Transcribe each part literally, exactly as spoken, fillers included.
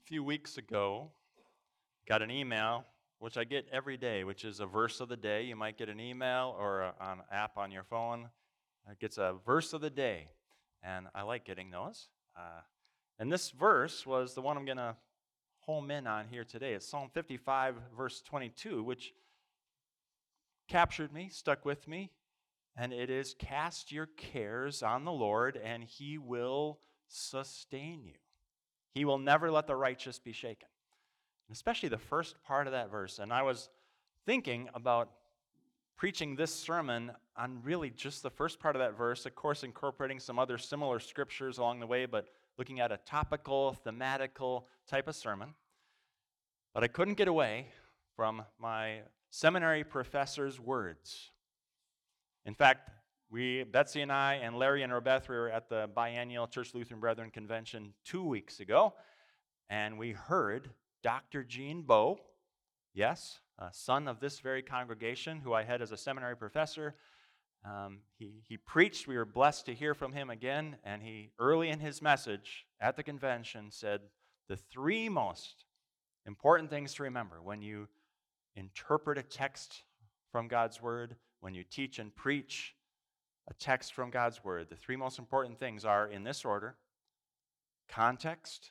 few weeks ago, got an email, which I get every day, which is a verse of the day. You might get an email or a, an app on your phone. It gets a verse of the day, and I like getting those. Uh, and this verse was the one I'm going to home in on here today. It's Psalm fifty-five, verse twenty-two, which captured me, stuck with me, and it is, "Cast your cares on the Lord, and he will sustain you. He will never let the righteous be shaken." Especially the first part of that verse. And I was thinking about preaching this sermon on really just the first part of that verse, of course, incorporating some other similar scriptures along the way, but looking at a topical, thematical type of sermon. But I couldn't get away from my seminary professor's words. In fact, we, Betsy and I, and Larry and Rebeth, we were at the biennial Church Lutheran Brethren Convention two weeks ago, and we heard Doctor Gene Bow, yes, a son of this very congregation who I had as a seminary professor. Um, he, he preached. We were blessed to hear from him again, and he, early in his message at the convention, said the three most important things to remember when you interpret a text from God's Word, when you teach and preach a text from God's Word, the three most important things are, in this order: context,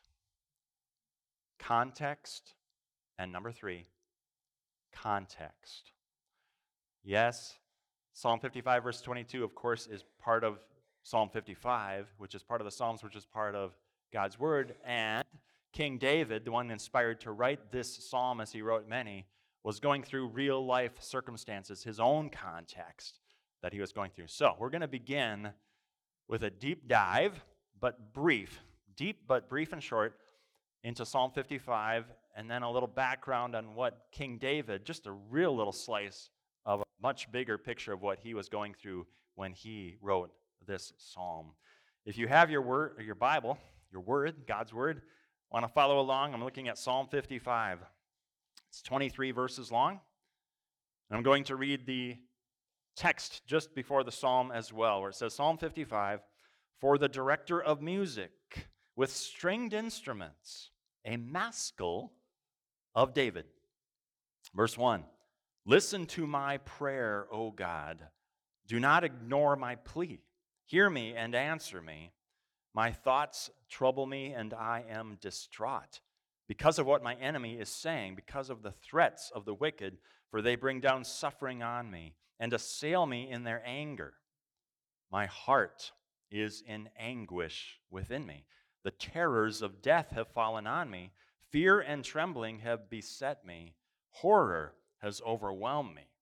context, and number three, context. Yes, Psalm fifty-five, verse twenty-two, of course, is part of Psalm fifty-five, which is part of the Psalms, which is part of God's Word. And King David, the one inspired to write this psalm as he wrote many, was going through real life circumstances, his own context that he was going through. So we're going to begin with a deep dive, but brief, deep but brief and short, into Psalm fifty-five, and then a little background on what King David, just a real little slice of a much bigger picture of what he was going through when he wrote this psalm. If you have your word, or your Bible, your word, God's Word, want to follow along, I'm looking at Psalm fifty-five. It's twenty-three verses long. And I'm going to read the text just before the psalm as well, where it says, Psalm fifty-five, "For the director of music with stringed instruments, a maskil of David." Verse one, "Listen to my prayer, O God. Do not ignore my plea. Hear me and answer me. My thoughts trouble me, and I am distraught because of what my enemy is saying, because of the threats of the wicked, for they bring down suffering on me and assail me in their anger. My heart is in anguish within me. The terrors of death have fallen on me. Fear and trembling have beset me. Horror has overwhelmed me.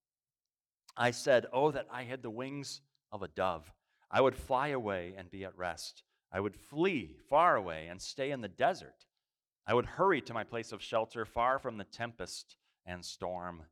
I said, oh, that I had the wings of a dove. I would fly away and be at rest. I would flee far away and stay in the desert. I would hurry to my place of shelter, far from the tempest and storm.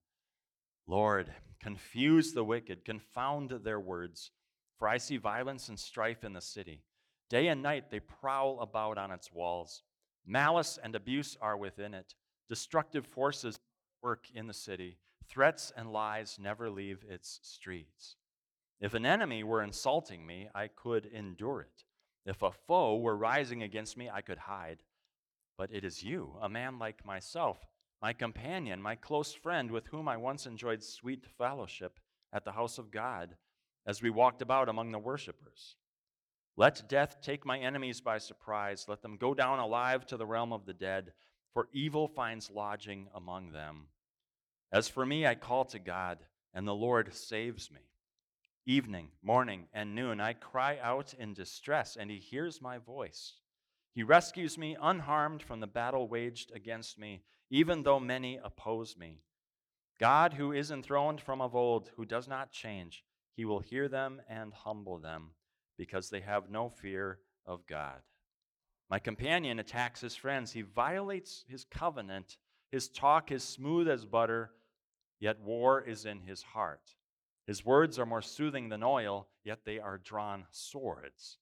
Lord, confuse the wicked, confound their words, for I see violence and strife in the city. Day and night they prowl about on its walls. Malice and abuse are within it. Destructive forces work in the city. Threats and lies never leave its streets. If an enemy were insulting me, I could endure it. If a foe were rising against me, I could hide. But it is you, a man like myself, my companion, my close friend, with whom I once enjoyed sweet fellowship at the house of God, as we walked about among the worshipers. Let death take my enemies by surprise. Let them go down alive to the realm of the dead, for evil finds lodging among them. As for me, I call to God, and the Lord saves me. Evening, morning, and noon, I cry out in distress, and he hears my voice. He rescues me unharmed from the battle waged against me, even though many oppose me. God, who is enthroned from of old, who does not change, he will hear them and humble them, because they have no fear of God. My companion attacks his friends. He violates his covenant. His talk is smooth as butter, yet war is in his heart. His words are more soothing than oil, yet they are drawn swords.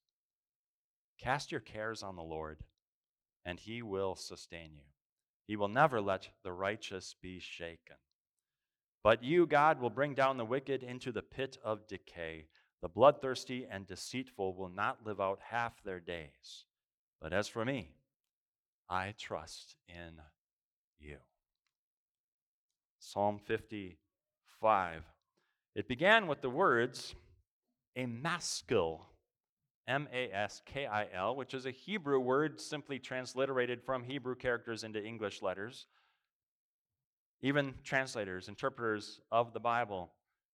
Cast your cares on the Lord, and he will sustain you. He will never let the righteous be shaken. But you, God, will bring down the wicked into the pit of decay. The bloodthirsty and deceitful will not live out half their days. But as for me, I trust in you. Psalm fifty-five. It began with the words, a maskil, M A S K I L, which is a Hebrew word simply transliterated from Hebrew characters into English letters. Even translators, interpreters of the Bible,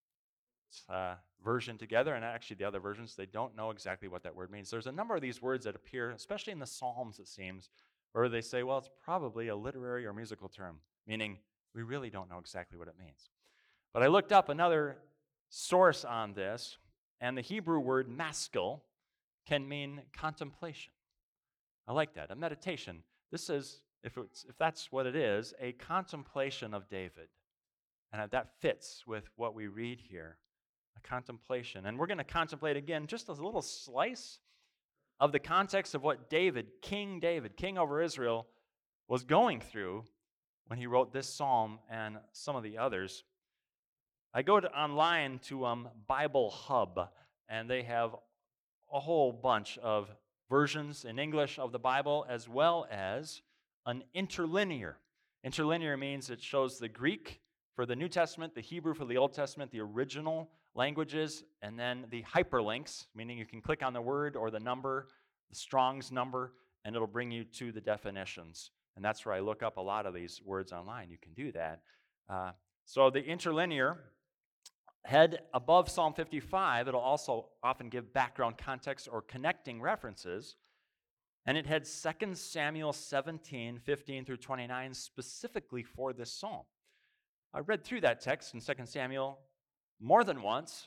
uh, version together, and actually the other versions, they don't know exactly what that word means. There's a number of these words that appear, especially in the Psalms, it seems, where they say, well, it's probably a literary or musical term, meaning we really don't know exactly what it means. But I looked up another source on this, and the Hebrew word maskil can mean contemplation. I like that, a meditation. This is, if, it's, if that's what it is, a contemplation of David. And that fits with what we read here, a contemplation. And we're going to contemplate again just a little slice of the context of what David, King David, king over Israel, was going through when he wrote this psalm and some of the others. I go to online to um, Bible Hub, and they have a whole bunch of versions in English of the Bible, as well as an interlinear. Interlinear means it shows the Greek for the New Testament, the Hebrew for the Old Testament, the original languages, and then the hyperlinks, meaning you can click on the word or the number, the Strong's number, and it'll bring you to the definitions. And that's where I look up a lot of these words online. You can do that. Uh, so the interlinear, head above Psalm fifty-five, it'll also often give background context or connecting references. And it had Second Samuel seventeen, fifteen through twenty-nine specifically for this psalm. I read through that text in Second Samuel more than once,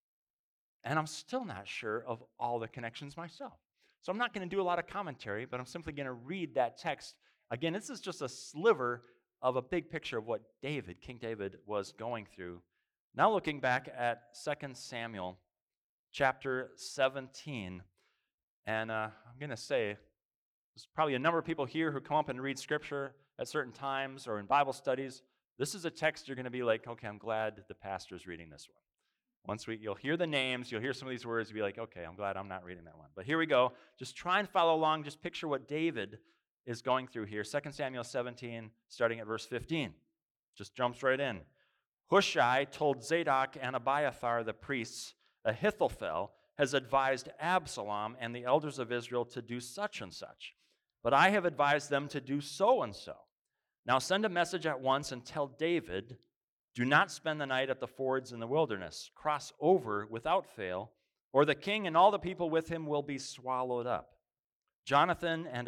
and I'm still not sure of all the connections myself. So I'm not going to do a lot of commentary, but I'm simply going to read that text. Again, this is just a sliver of a big picture of what David, King David, was going through. Now looking back at Second Samuel chapter seventeen, and uh, I'm going to say there's probably a number of people here who come up and read Scripture at certain times or in Bible studies. This is a text you're going to be like, okay, I'm glad the pastor's reading this one. Once we, you'll hear the names, you'll hear some of these words, you'll be like, okay, I'm glad I'm not reading that one. But here we go. Just try and follow along. Just picture what David is going through here. Second Samuel seventeen, starting at verse fifteen. Just jumps right in. Hushai told Zadok and Abiathar the priests, Ahithophel has advised Absalom and the elders of Israel to do such and such, but I have advised them to do so and so. Now send a message at once and tell David, do not spend the night at the fords in the wilderness. Cross over without fail, or the king and all the people with him will be swallowed up. Jonathan and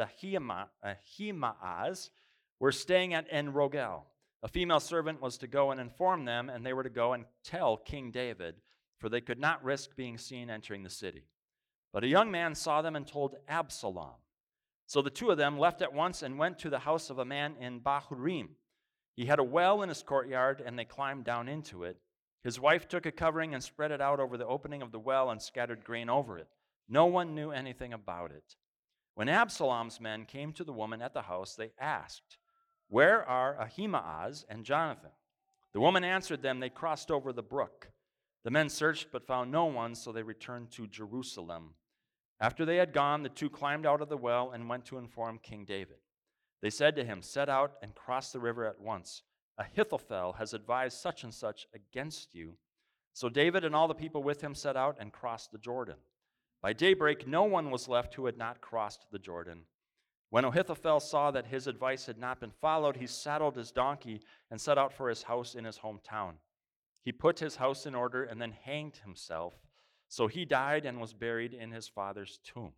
Ahimaaz were staying at En-Rogel. A female servant was to go and inform them, and they were to go and tell King David, for they could not risk being seen entering the city. But a young man saw them and told Absalom. So the two of them left at once and went to the house of a man in Bahurim. He had a well in his courtyard, and they climbed down into it. His wife took a covering and spread it out over the opening of the well and scattered grain over it. No one knew anything about it. When Absalom's men came to the woman at the house, they asked, where are Ahimaaz and Jonathan? The woman answered them, they crossed over the brook. The men searched but found no one, so they returned to Jerusalem. After they had gone, the two climbed out of the well and went to inform King David. They said to him, set out and cross the river at once. Ahithophel has advised such and such against you. So David and all the people with him set out and crossed the Jordan. By daybreak, no one was left who had not crossed the Jordan. When Ahithophel saw that his advice had not been followed, he saddled his donkey and set out for his house in his hometown. He put his house in order and then hanged himself. So he died and was buried in his father's tomb.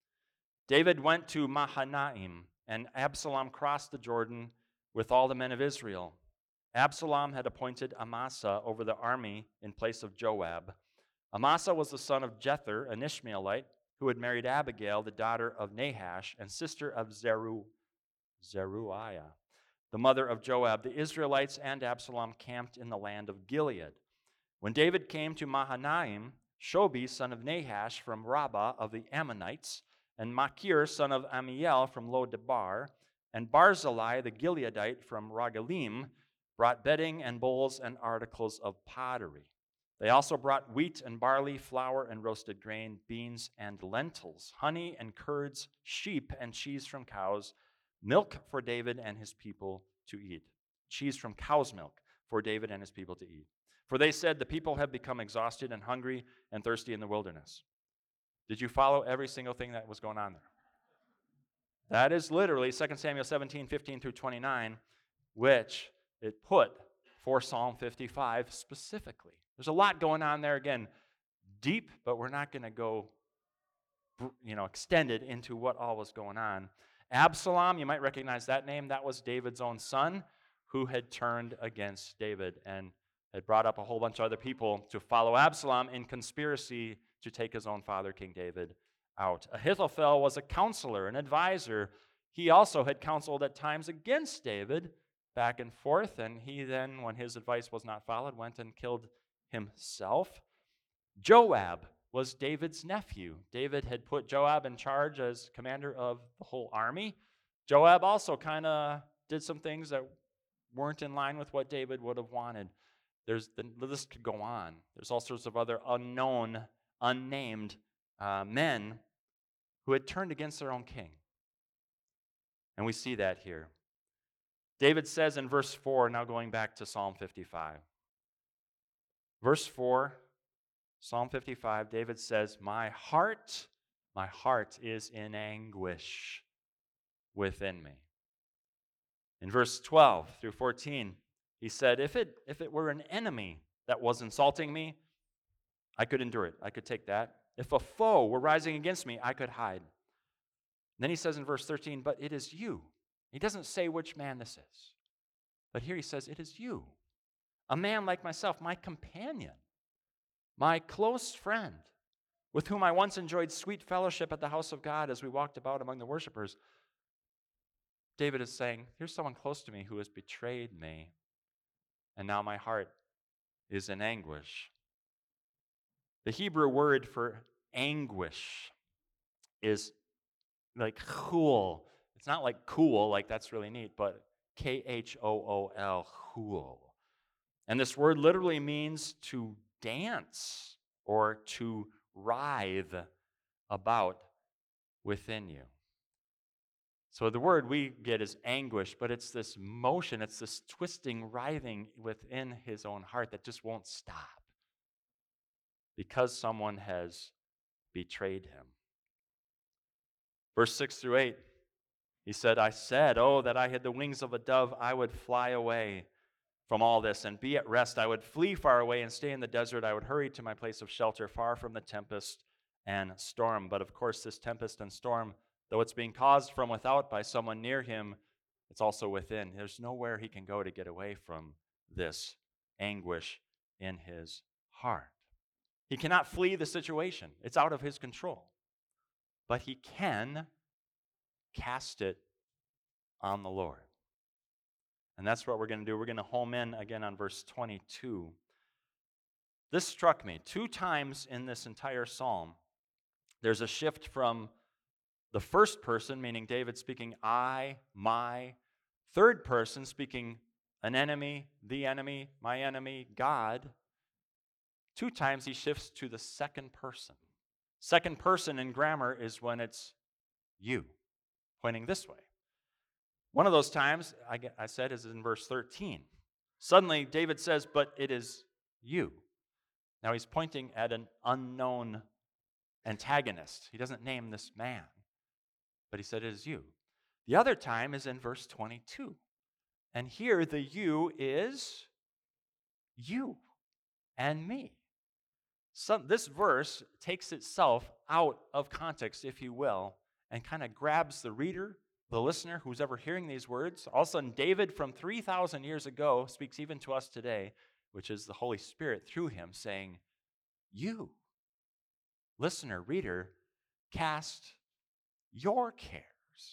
David went to Mahanaim, and Absalom crossed the Jordan with all the men of Israel. Absalom had appointed Amasa over the army in place of Joab. Amasa was the son of Jether, an Ishmaelite, who had married Abigail, the daughter of Nahash, and sister of Zeru, Zeruiah, the mother of Joab. The Israelites and Absalom camped in the land of Gilead. When David came to Mahanaim, Shobi, son of Nahash, from Rabbah of the Ammonites, and Machir, son of Amiel, from Lo-debar, and Barzillai, the Gileadite, from Rogelim, brought bedding and bowls and articles of pottery. They also brought wheat and barley, flour and roasted grain, beans and lentils, honey and curds, sheep and cheese from cows, milk for David and his people to eat, cheese from cow's milk for David and his people to eat. For they said, the people have become exhausted and hungry and thirsty in the wilderness. Did you follow every single thing that was going on there? That is literally Second Samuel seventeen, fifteen through twenty-nine, which it put for Psalm fifty-five specifically. There's a lot going on there, again, deep, but we're not going to go you know, extended into what all was going on. Absalom, you might recognize that name. That was David's own son who had turned against David and had brought up a whole bunch of other people to follow Absalom in conspiracy to take his own father, King David, out. Ahithophel was a counselor, an advisor. He also had counseled at times against David, back and forth, and he then, when his advice was not followed, went and killed himself. Joab was David's nephew. David had put Joab in charge as commander of the whole army. Joab also kind of did some things that weren't in line with what David would have wanted. There's the list could go on. There's all sorts of other unknown, unnamed uh, men who had turned against their own king. And we see that here. David says in verse four, now going back to Psalm fifty-five. Verse four, Psalm fifty-five, David says, My heart, my heart is in anguish within me. In verse twelve through fourteen, he said, if it, if it were an enemy that was insulting me, I could endure it. I could take that. If a foe were rising against me, I could hide. And then he says in verse thirteen, but it is you. He doesn't say which man this is. But here he says, it is you, a man like myself, my companion, my close friend, with whom I once enjoyed sweet fellowship at the house of God as we walked about among the worshipers. David is saying, here's someone close to me who has betrayed me, and now my heart is in anguish. The Hebrew word for anguish is like chul. It's not like cool, like that's really neat, but K H O O L, chul. And this word literally means to dance or to writhe about within you. So the word we get is anguish, but it's this motion, it's this twisting, writhing within his own heart that just won't stop because someone has betrayed him. Verse six through eight, he said, I said, oh, that I had the wings of a dove, I would fly away from all this and be at rest. I would flee far away and stay in the desert. I would hurry to my place of shelter, far from the tempest and storm. But of course, this tempest and storm, though it's being caused from without by someone near him, it's also within. There's nowhere he can go to get away from this anguish in his heart. He cannot flee the situation. It's out of his control. But he can cast it on the Lord. And that's what we're going to do. We're going to home in again on verse twenty-two. This struck me. Two times in this entire psalm, there's a shift from the first person, meaning David speaking I, my, third person speaking an enemy, the enemy, my enemy, God. Two times he shifts to the second person. Second person in grammar is when it's you, pointing this way. One of those times, I, get, I said, is in verse thirteen. Suddenly, David says, but it is you. Now he's pointing at an unknown antagonist. He doesn't name this man, but he said, it is you. The other time is in verse twenty-two. And here, the you is you and me. Some, this verse takes itself out of context, if you will, and kind of grabs the reader, the listener who's ever hearing these words. All of a sudden, David from three thousand years ago speaks even to us today, which is the Holy Spirit through him saying, you, listener, reader, cast your cares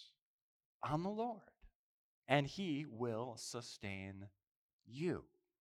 on the Lord, and he will sustain you.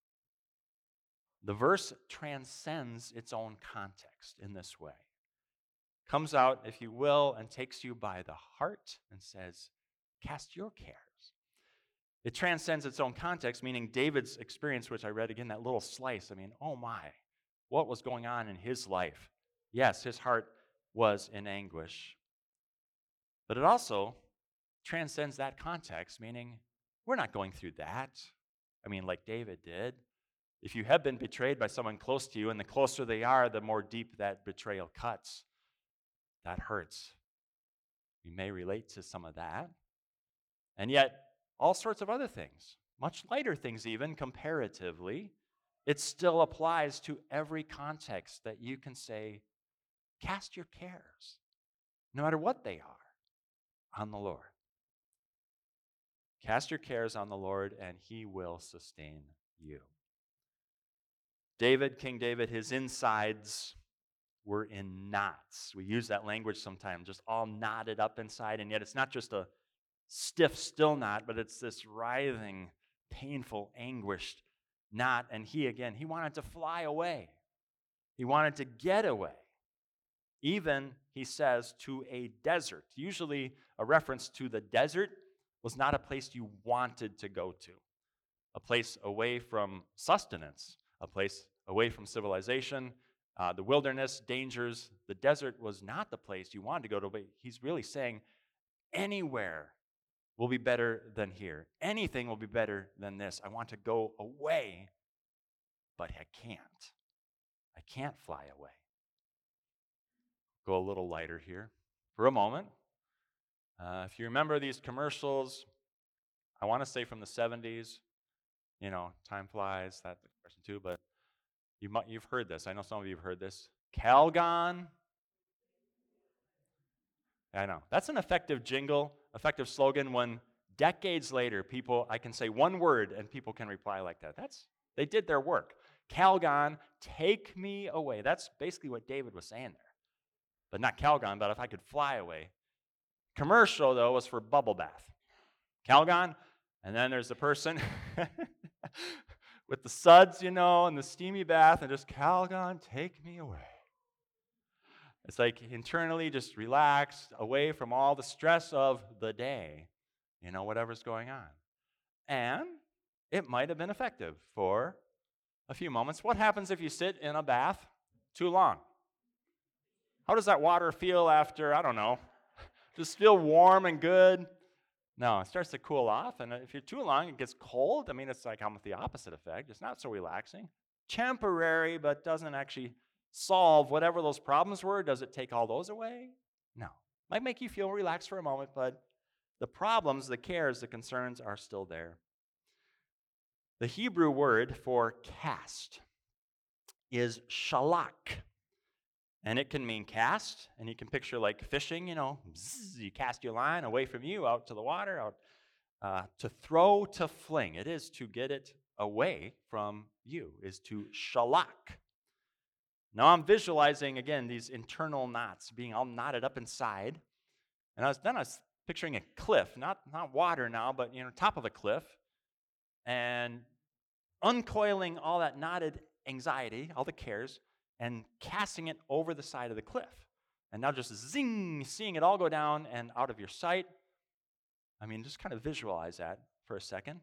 The verse transcends its own context in this way. Comes out, if you will, and takes you by the heart and says, cast your cares. It transcends its own context, meaning David's experience, which I read again, that little slice. I mean, oh my, what was going on in his life? Yes, his heart was in anguish. But it also transcends that context, meaning we're not going through that. I mean, like David did. If you have been betrayed by someone close to you, and the closer they are, the more deep that betrayal cuts, that hurts. We may relate to some of that. And yet, all sorts of other things, much lighter things even, comparatively, it still applies to every context that you can say, cast your cares, no matter what they are, on the Lord. Cast your cares on the Lord, and he will sustain you. David, King David, his insides were in knots. We use that language sometimes, just all knotted up inside, and yet it's not just a stiff, still knot, but it's this writhing, painful, anguished knot. And he, again, he wanted to fly away. He wanted to get away. Even, he says, to a desert. Usually a reference to the desert was not a place you wanted to go to. A place away from sustenance, a place away from civilization, uh, the wilderness, dangers. The desert was not the place you wanted to go to, but he's really saying anywhere will be better than here. Anything will be better than this. I want to go away, but I can't. I can't fly away. Go a little lighter here for a moment. Uh, if you remember these commercials, I want to say from the seventies, you know, time flies, that question too, but you might, you've heard this. I know some of you have heard this. Calgon. I know. That's an effective jingle, effective slogan when decades later people, I can say one word and people can reply like that. That's, they did their work. Calgon, take me away. That's basically what David was saying there. But not Calgon, but if I could fly away. Commercial, though, was for bubble bath. Calgon, and then there's the person with the suds, you know, and the steamy bath, and just, Calgon, take me away. It's like internally just relax, away from all the stress of the day, you know, whatever's going on. And it might have been effective for a few moments. What happens if you sit in a bath too long? How does that water feel after, I don't know, just feel warm and good? No, it starts to cool off, and if you're too long, it gets cold. I mean, it's like almost the opposite effect. It's not so relaxing. Temporary, but doesn't actually solve whatever those problems were. Does it take all those away? No. Might make you feel relaxed for a moment, but the problems, the cares, the concerns are still there. The Hebrew word for cast is shalak. And it can mean cast, and you can picture like fishing, you know, bzz, you cast your line away from you out to the water, out uh, to throw, to fling. It is to get it away from you, is to shalak. Now I'm visualizing, again, these internal knots being all knotted up inside. And I was, then I was picturing a cliff, not, not water now, but, you know, top of a cliff, and uncoiling all that knotted anxiety, all the cares, and casting it over the side of the cliff. And now just zing, seeing it all go down and out of your sight. I mean, just kind of visualize that for a second.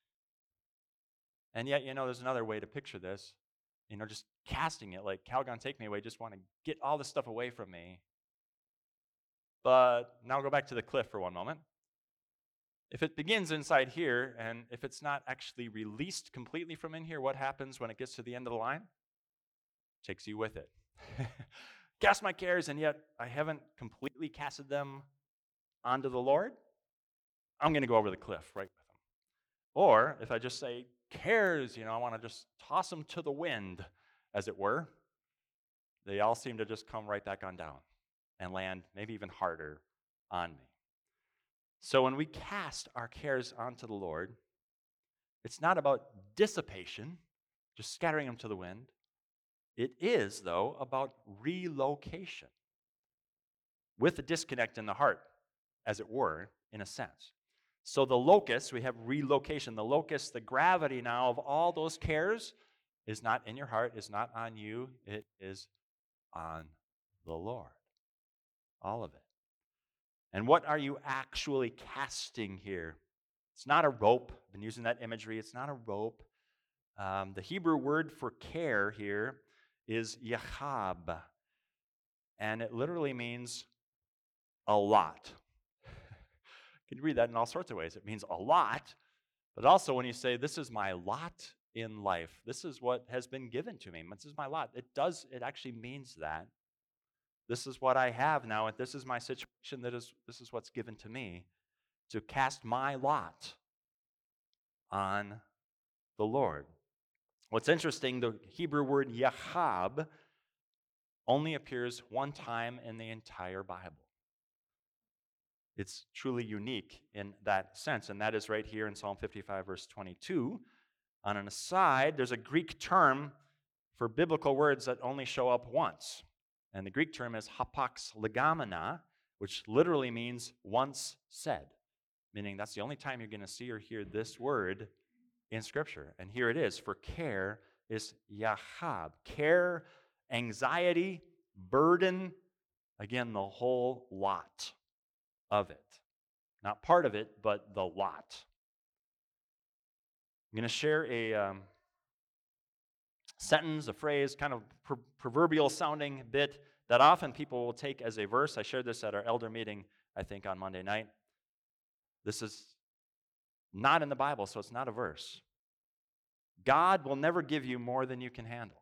And yet, you know, there's another way to picture this. You know, just casting it like, Calgon, take me away, just want to get all this stuff away from me. But now go back to the cliff for one moment. If it begins inside here, and if it's not actually released completely from in here, what happens when it gets to the end of the line? Takes you with it. Cast my cares, and yet I haven't completely casted them onto the Lord. I'm going to go over the cliff right with them. Or if I just say cares, you know, I want to just toss them to the wind, as it were, they all seem to just come right back on down and land maybe even harder on me. So when we cast our cares onto the Lord, it's not about dissipation, just scattering them to the wind. It is, though, about relocation with a disconnect in the heart, as it were, in a sense. So the locus, we have relocation. The locus, the gravity now of all those cares is not in your heart, is not on you. It is on the Lord. All of it. And what are you actually casting here? It's not a rope. I've been using that imagery. It's not a rope. Um, the Hebrew word for care here is yachab, and it literally means a lot. You can read that in all sorts of ways. It means a lot, but also when you say, this is my lot in life, this is what has been given to me, this is my lot, it does, it actually means that. This is what I have now, and this is my situation, that is, this is what's given to me, to cast my lot on the Lord. What's interesting, the Hebrew word yahab only appears one time in the entire Bible. It's truly unique in that sense, and that is right here in Psalm fifty-five, verse twenty-two. On an aside, there's a Greek term for biblical words that only show up once, and the Greek term is hapax legomena, which literally means once said, meaning that's the only time you're going to see or hear this word in Scripture. And here it is, for care is yahab. Care, anxiety, burden, again, the whole lot of it. Not part of it, but the lot. I'm going to share a um, sentence, a phrase, kind of pro- proverbial sounding bit that often people will take as a verse. I shared this at our elder meeting, I think, on Monday night. This is not in the Bible, so it's not a verse. God will never give you more than you can handle.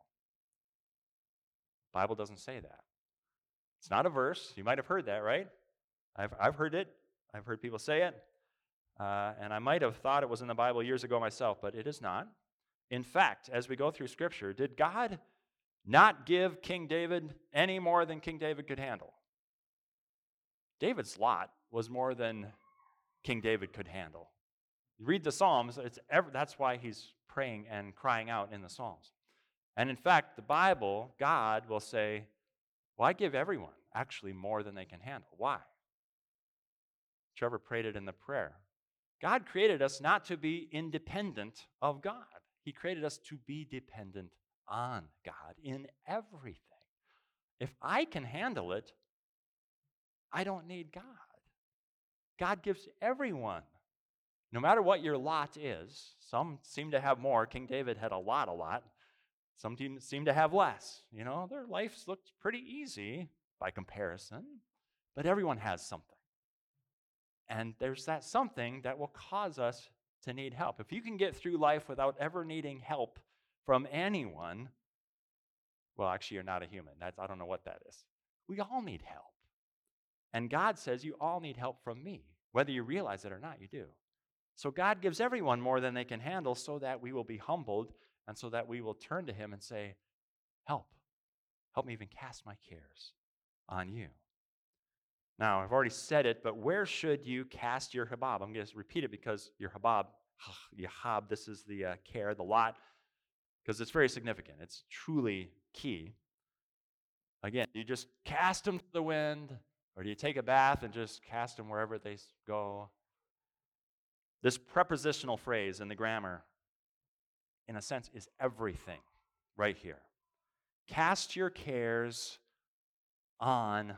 The Bible doesn't say that. It's not a verse. You might have heard that, right? I've, I've heard it. I've heard people say it. Uh, and I might have thought it was in the Bible years ago myself, but it is not. In fact, as we go through Scripture, did God not give King David any more than King David could handle? David's lot was more than King David could handle. You read the Psalms, it's ever, that's why he's praying and crying out in the Psalms. And in fact, the Bible, God will say, well, I give everyone actually more than they can handle. Why? Trevor prayed it in the prayer. God created us not to be independent of God. He created us to be dependent on God in everything. If I can handle it, I don't need God. God gives everyone, no matter what your lot is. Some seem to have more. King David had a lot, a lot. Some seem to have less. You know, their lives looked pretty easy by comparison, but everyone has something. And there's that something that will cause us to need help. If you can get through life without ever needing help from anyone, well, actually, you're not a human. That's, I don't know what that is. We all need help. And God says you all need help from me. Whether you realize it or not, you do. So God gives everyone more than they can handle so that we will be humbled and so that we will turn to him and say, help. Help me even cast my cares on you. Now, I've already said it, but where should you cast your habab? I'm going to repeat it because your habab, yahab, this is the uh, care, the lot, because it's very significant. It's truly key. Again, do you just cast them to the wind, or do you take a bath and just cast them wherever they go? This prepositional phrase in the grammar, in a sense, is everything right here. Cast your cares on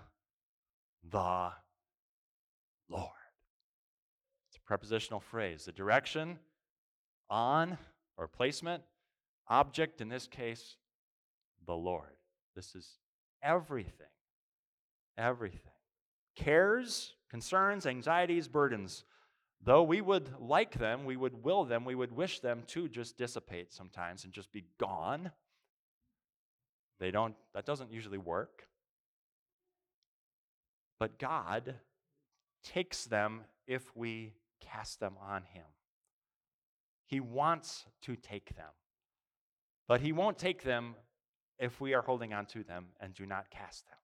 the Lord. It's a prepositional phrase. The direction, on, or placement, object, in this case, the Lord. This is everything. Everything. Cares, concerns, anxieties, burdens. Though we would like them, we would will them, we would wish them to just dissipate sometimes and just be gone. They don't, that doesn't usually work. But God takes them if we cast them on him. He wants to take them. But he won't take them if we are holding on to them and do not cast them.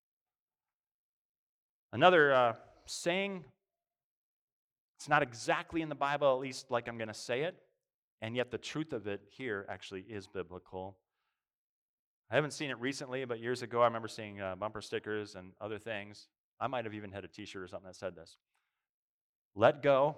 Another uh, saying, it's not exactly in the Bible, at least like I'm going to say it, and yet the truth of it here actually is biblical. I haven't seen it recently, but years ago I remember seeing uh, bumper stickers and other things. I might have even had a t-shirt or something that said this. Let go.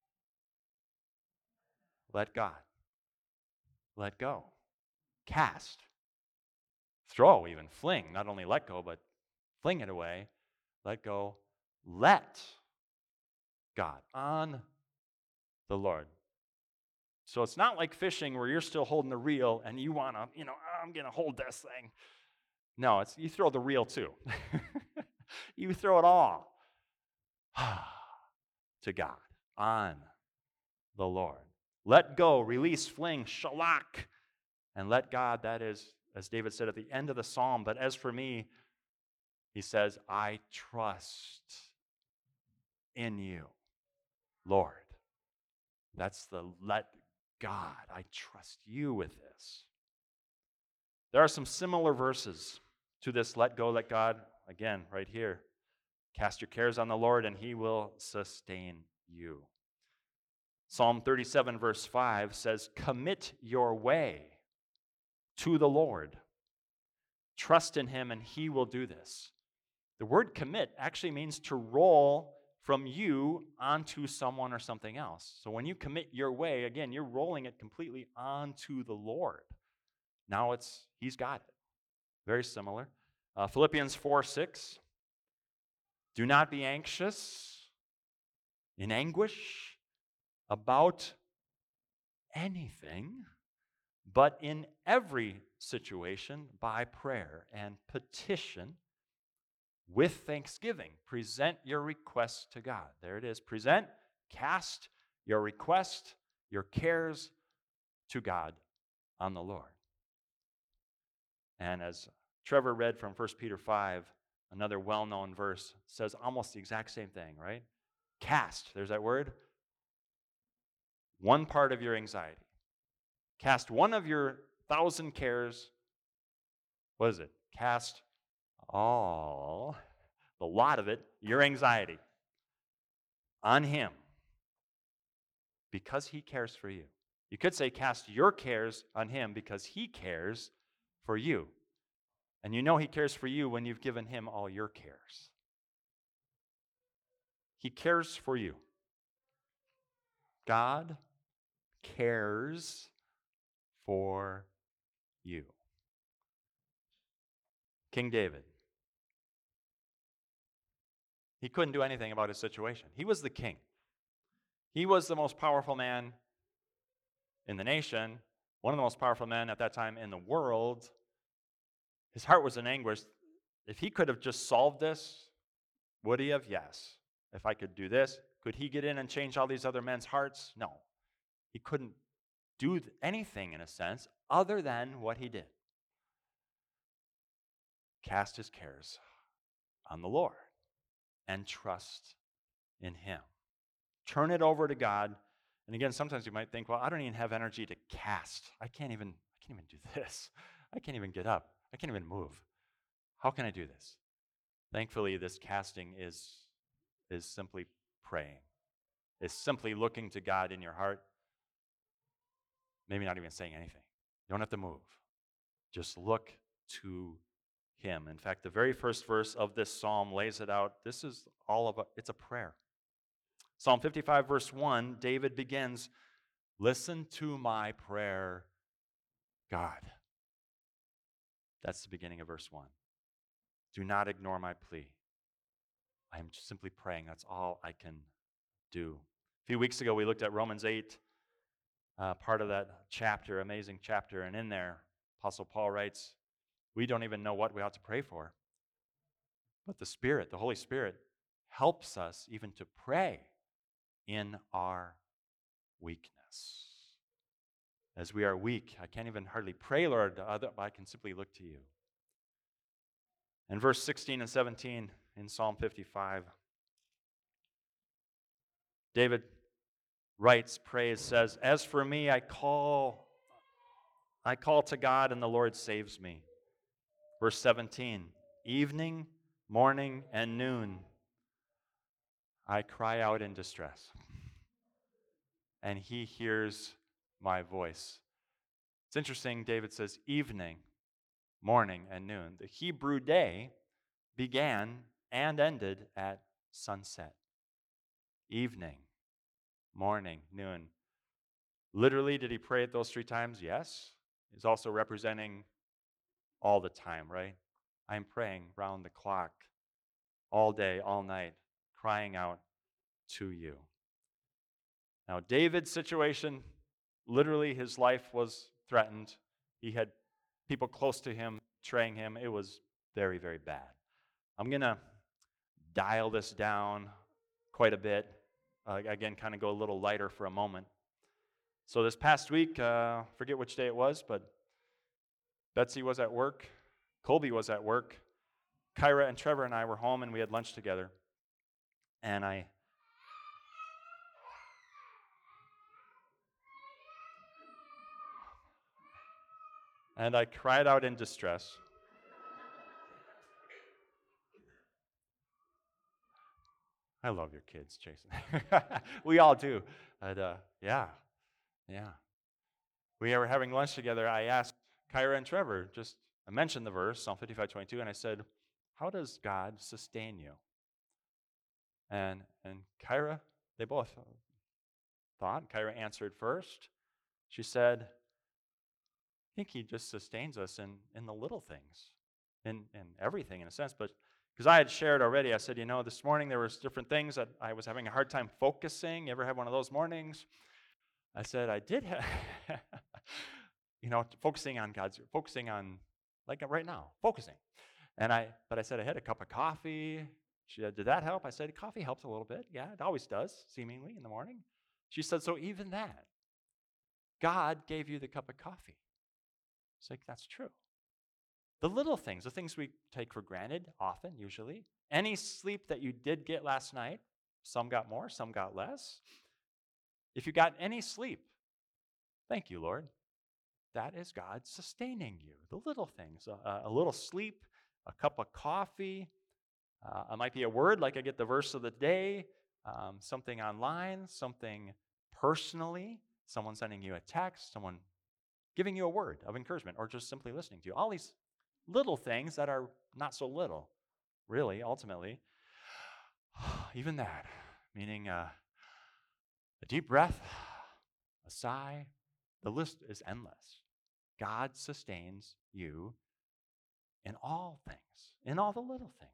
Let God. Let go. Cast. Throw, even fling. Not only let go, but fling it away. Let go. Let God. On the Lord. So it's not like fishing where you're still holding the reel and you want to, you know, I'm going to hold this thing. No, it's you throw the reel too. You throw it all. to God, on the Lord. Let go, release, fling, shalak, and let God, that is, as David said at the end of the psalm, but as for me, he says, I trust in you, Lord. That's the let God. I trust you with this. There are some similar verses to this let go, let God. Again, right here. Cast your cares on the Lord, and he will sustain you. Psalm thirty-seven, verse five says, commit your way to the Lord. Trust in him, and he will do this. The word commit actually means to roll from you onto someone or something else. So when you commit your way, again, you're rolling it completely onto the Lord. Now it's, he's got it. Very similar. Uh, Philippians four six. Do not be anxious, in anguish, about anything, but in every situation, by prayer and petition, with thanksgiving, present your requests to God. There it is. Present, cast your request, your cares to God on the Lord. And as Trevor read from First Peter five, another well-known verse, says almost the exact same thing, right? Cast, there's that word. One part of your anxiety. Cast one of your thousand cares. What is it? Cast all, the lot of it, your anxiety, on him, because he cares for you. You could say cast your cares on him because he cares for you. And you know he cares for you when you've given him all your cares. He cares for you. God cares for you. King David, he couldn't do anything about his situation. He was the king. He was the most powerful man in the nation, one of the most powerful men at that time in the world. His heart was in anguish. If he could have just solved this, would he have? Yes. If I could do this, could he get in and change all these other men's hearts? No. He couldn't do anything, in a sense, other than what he did. Cast his cares on the Lord and trust in him. Turn it over to God. And again, sometimes you might think, well, I don't even have energy to cast. I can't even, I can't even do this. I can't even get up. I can't even move. How can I do this? Thankfully, this casting is, is simply praying. It's simply looking to God in your heart. Maybe not even saying anything. You don't have to move. Just look to him. In fact, the very first verse of this psalm lays it out. This is all of a, it's a prayer. Psalm fifty-five, verse one, David begins, listen to my prayer, God. That's the beginning of verse one. Do not ignore my plea. I am just simply praying. That's all I can do. A few weeks ago, we looked at Romans eight, uh, part of that chapter, amazing chapter, and in there, Apostle Paul writes, we don't even know what we ought to pray for. But the Spirit, the Holy Spirit, helps us even to pray in our weakness. As we are weak, I can't even hardly pray, Lord, but I can simply look to you. And verse sixteen and seventeen in Psalm fifty-five, David writes, prays, says, as for me, I call, I call to God, and the Lord saves me. Verse seventeen, evening, morning, and noon, I cry out in distress, and he hears my voice. It's interesting, David says evening, morning, and noon. The Hebrew day began and ended at sunset. Evening, morning, noon. Literally, did he pray it those three times? Yes. He's also representing all the time, right? I'm praying round the clock, all day, all night, crying out to you. Now, David's situation, literally his life was threatened. He had people close to him betraying him. It was very, very bad. I'm going to dial this down quite a bit. uh, again, kind of go a little lighter for a moment. So this past week, uh, forget which day it was, but Betsy was at work, Colby was at work, Kyra and Trevor and I were home, and we had lunch together. And I and I cried out in distress. I love your kids, Jason. We all do. But uh, yeah, yeah. We were having lunch together. I asked Kyra and Trevor, just I mentioned the verse, Psalm fifty-five twenty-two, and I said, how does God sustain you? And and Kyra, they both thought. Kyra answered first. She said, I think he just sustains us in, in the little things, in, in everything in a sense. But because I had shared already, I said, you know, this morning there was different things that I was having a hard time focusing. You ever have one of those mornings? I said, I did have, you know, focusing on God's, focusing on, like right now, focusing. And I, but I said I had a cup of coffee. She said, did that help? I said, coffee helps a little bit. Yeah, it always does, seemingly, in the morning. She said, so even that, God gave you the cup of coffee. It's like, that's true. The little things, the things we take for granted, often, usually. Any sleep that you did get last night, some got more, some got less. If you got any sleep, thank you, Lord. That is God sustaining you. The little things, a, a little sleep, a cup of coffee. Uh, it might be a word, like I get the verse of the day, um, something online, something personally, someone sending you a text, someone giving you a word of encouragement, or just simply listening to you. All these little things that are not so little, really, ultimately. Even that, meaning uh, a deep breath, a sigh, the list is endless. God sustains you in all things, in all the little things.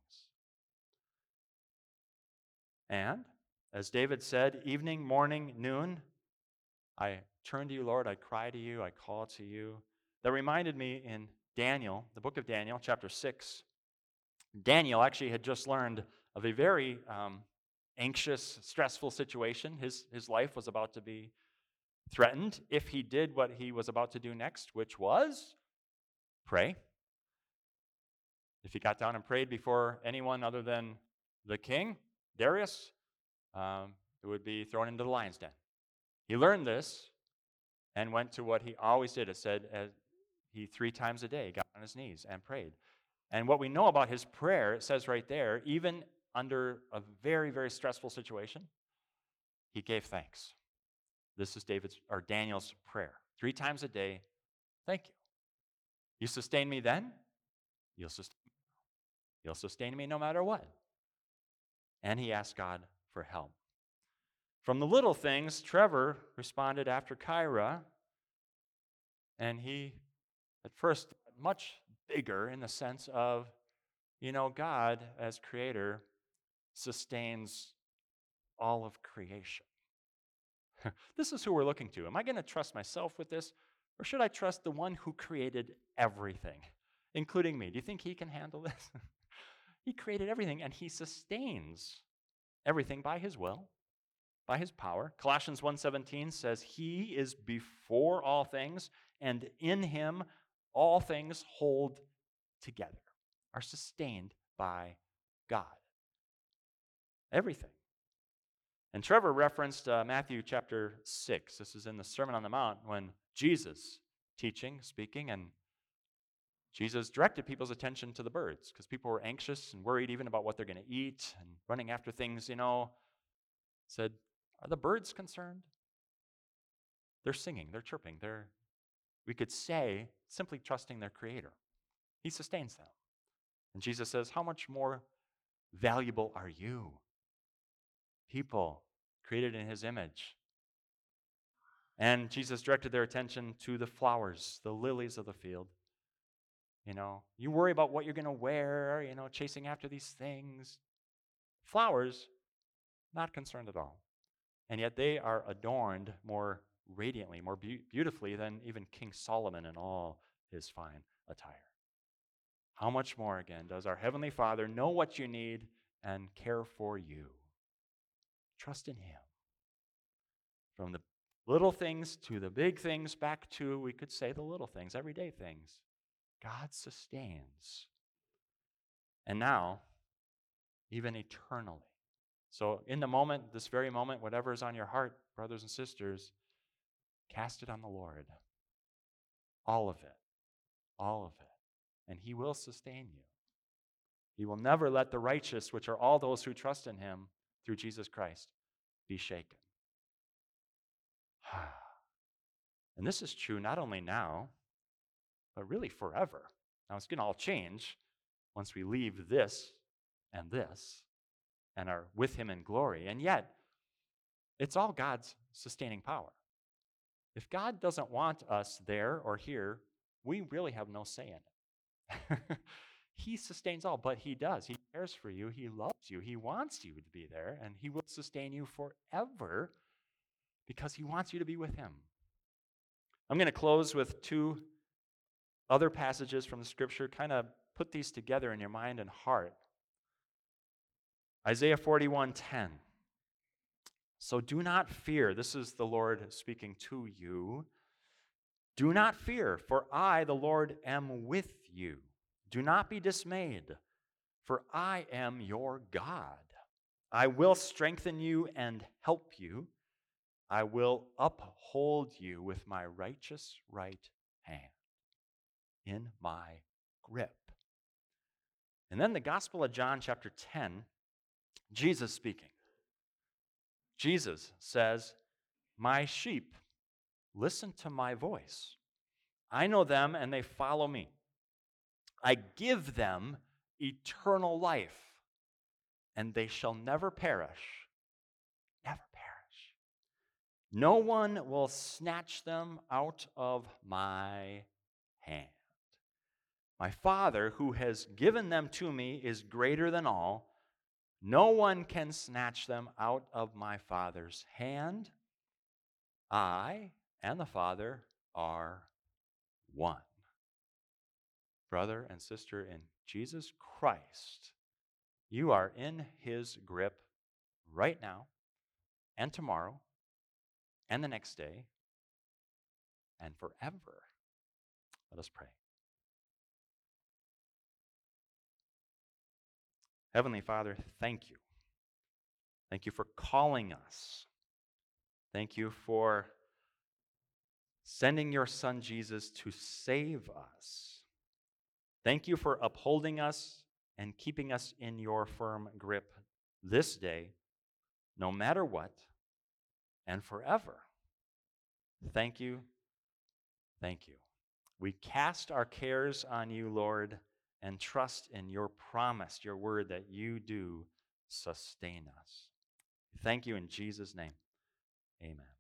And as David said, evening, morning, noon, I turn to you, Lord, I cry to you, I call to you. That reminded me in Daniel, the book of Daniel, chapter six. Daniel actually had just learned of a very um, anxious, stressful situation. His, his life was about to be threatened if he did what he was about to do next, which was pray. If he got down and prayed before anyone other than the king, Darius, um, it would be thrown into the lion's den. He learned this and went to what he always did. It said uh, he three times a day got on his knees and prayed. And what we know about his prayer, it says right there, even under a very, very stressful situation, he gave thanks. This is David's or Daniel's prayer. Three times a day, thank you. You sustained me then, you'll sustain me. You'll sustain me no matter what. And he asked God for help. From the little things, Trevor responded after Kyra, and he, at first, much bigger in the sense of, you know, God, as creator, sustains all of creation. This is who we're looking to. Am I going to trust myself with this, or should I trust the one who created everything, including me? Do you think he can handle this? He created everything, and he sustains everything by his will, by his power. Colossians one seventeen says, he is before all things, and in him all things hold together, are sustained by God. Everything. And Trevor referenced uh, Matthew chapter six. This is in the Sermon on the Mount when Jesus teaching, speaking, and Jesus directed people's attention to the birds because people were anxious and worried even about what they're going to eat and running after things, you know. Said, are the birds concerned? They're singing, they're chirping, they're, we could say, simply trusting their Creator. He sustains them. And Jesus says, how much more valuable are you? People created in his image. And Jesus directed their attention to the flowers, the lilies of the field. You know, you worry about what you're going to wear, you know, chasing after these things. Flowers, not concerned at all. And yet they are adorned more radiantly, more be- beautifully than even King Solomon in all his fine attire. How much more, again, does our Heavenly Father know what you need and care for you? Trust in him. From the little things to the big things, back to, we could say, the little things, everyday things. God sustains. And now, even eternally. So in the moment, this very moment, whatever is on your heart, brothers and sisters, cast it on the Lord. All of it. All of it. And he will sustain you. He will never let the righteous, which are all those who trust in him through Jesus Christ, be shaken. And this is true not only now, but really forever. Now it's going to all change once we leave this and this and are with him in glory. And yet, it's all God's sustaining power. If God doesn't want us there or here, we really have no say in it. He sustains all, but he does. He cares for you. He loves you. He wants you to be there, and he will sustain you forever because he wants you to be with him. I'm going to close with two other passages from the scripture. Kind of put these together in your mind and heart. Isaiah forty-one ten. So do not fear. This is the Lord speaking to you. Do not fear, for I, the Lord, am with you. Do not be dismayed, for I am your God. I will strengthen you and help you. I will uphold you with my righteous right hand in my grip. And then the Gospel of John, chapter ten, Jesus speaking. Jesus says, my sheep listen to my voice. I know them and they follow me. I give them eternal life, and they shall never perish. Never perish. No one will snatch them out of my hand. My Father, who has given them to me, is greater than all. No one can snatch them out of my Father's hand. I and the Father are one. Brother and sister in Jesus Christ, you are in his grip right now and tomorrow and the next day and forever. Let us pray. Heavenly Father, thank you. Thank you for calling us. Thank you for sending your Son Jesus to save us. Thank you for upholding us and keeping us in your firm grip this day, no matter what, and forever. Thank you. Thank you. We cast our cares on you, Lord, and trust in your promise, your word that you do sustain us. Thank you in Jesus' name. Amen.